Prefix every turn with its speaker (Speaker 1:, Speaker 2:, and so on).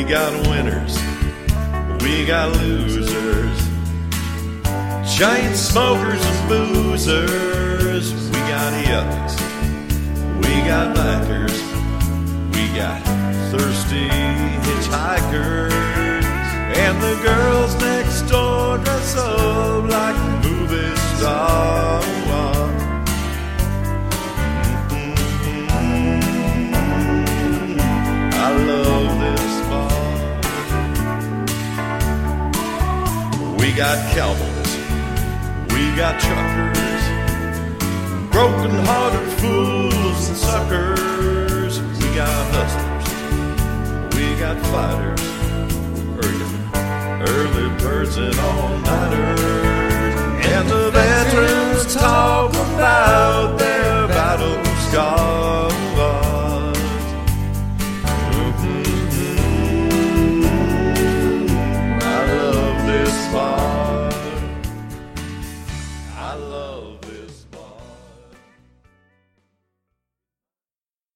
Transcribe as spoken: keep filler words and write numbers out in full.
Speaker 1: got winners, we got losers, giant smokers and boozers. We got yuppies, we got bikers, we got thirsty hitchhikers, and the girls next door dress up like movie stars. I love this bar. We got cowboys, we got truckers, broken-hearted fools and suckers. We got hustlers, we got fighters, early, early birds and all-nighters.